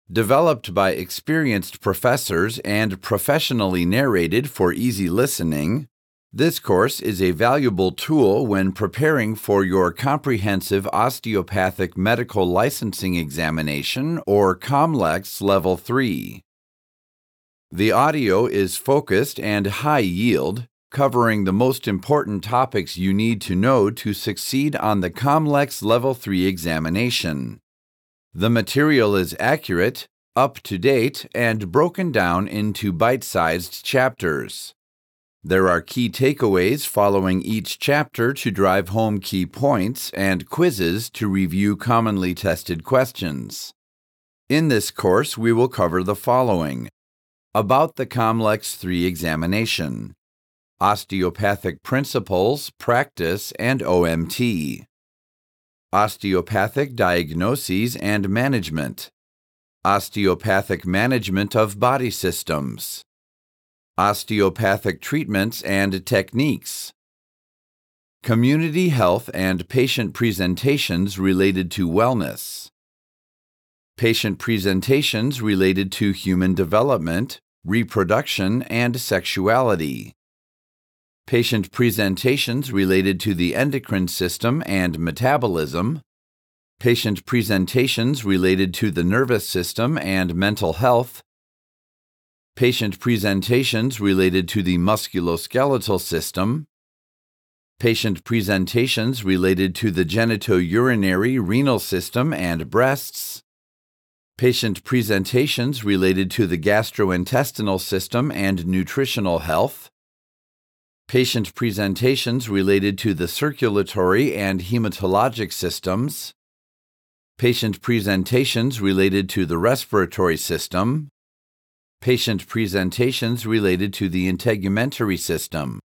Developed by experienced professors and professionally narrated for easy listening, this course is a valuable tool when preparing for your Comprehensive Osteopathic Medical Licensing Examination or COMLEX Level 3. The audio is focused and high yield, covering the most important topics you need to know to succeed on the COMLEX Level 3 examination. The material is accurate, up-to-date, and broken down into bite-sized chapters. There are key takeaways following each chapter to drive home key points and quizzes to review commonly tested questions. In this course, we will cover the following: about the COMLEX 3 examination, osteopathic principles, practice, and OMT, osteopathic diagnoses and management, osteopathic management of body systems, osteopathic treatments and techniques, community health and patient presentations related to wellness, patient presentations related to human development, reproduction, and sexuality, patient presentations related to the endocrine system and metabolism, patient presentations related to the nervous system and mental health, patient presentations related to the musculoskeletal system, patient presentations related to the genitourinary renal system and breasts, patient presentations related to the gastrointestinal system and nutritional health, patient presentations related to the circulatory and hematologic systems, patient presentations related to the respiratory system, patient presentations related to the integumentary system.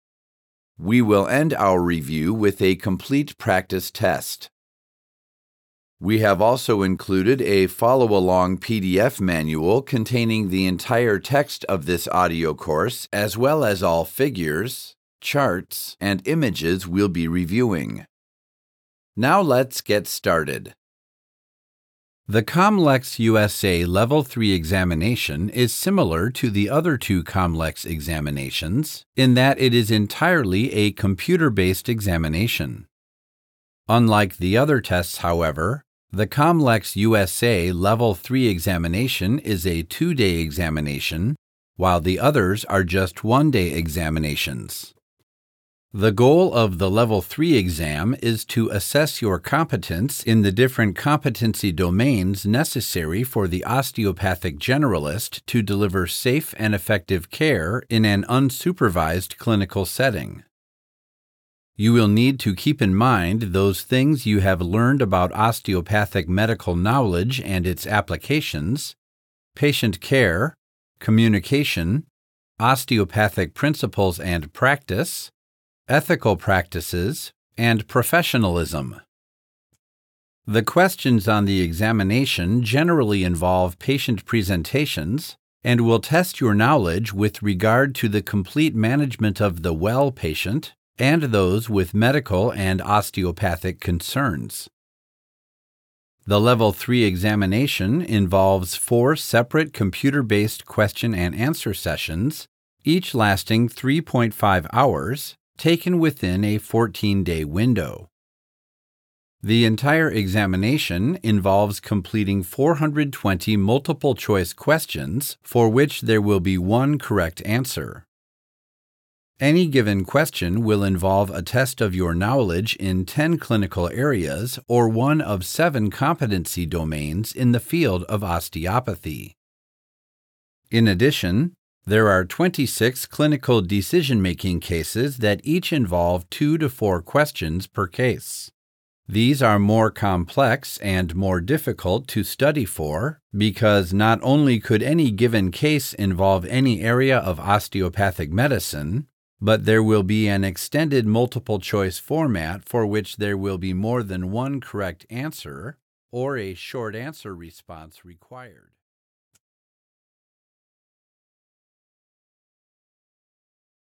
We will end our review with a complete practice test. We have also included a follow-along PDF manual containing the entire text of this audio course, as well as all figures, charts, and images we'll be reviewing. Now let's get started. The COMLEX USA Level 3 examination is similar to the other two COMLEX examinations in that it is entirely a computer-based examination. Unlike the other tests, however, the COMLEX USA Level 3 examination is a 2-day examination, while the others are just 1-day examinations. The goal of the Level 3 exam is to assess your competence in the different competency domains necessary for the osteopathic generalist to deliver safe and effective care in an unsupervised clinical setting. You will need to keep in mind those things you have learned about osteopathic medical knowledge and its applications, patient care, communication, osteopathic principles and practice, ethical practices, and professionalism. The questions on the examination generally involve patient presentations and will test your knowledge with regard to the complete management of the well patient and those with medical and osteopathic concerns. The Level 3 examination involves 4 separate computer-based question and answer sessions, each lasting 3.5 hours, taken within a 14-day window. The entire examination involves completing 420 multiple-choice questions for which there will be one correct answer. Any given question will involve a test of your knowledge in 10 clinical areas or one of 7 competency domains in the field of osteopathy. In addition, there are 26 clinical decision-making cases that each involve 2 to 4 questions per case. These are more complex and more difficult to study for because not only could any given case involve any area of osteopathic medicine, but there will be an extended multiple-choice format for which there will be more than one correct answer or a short answer response required.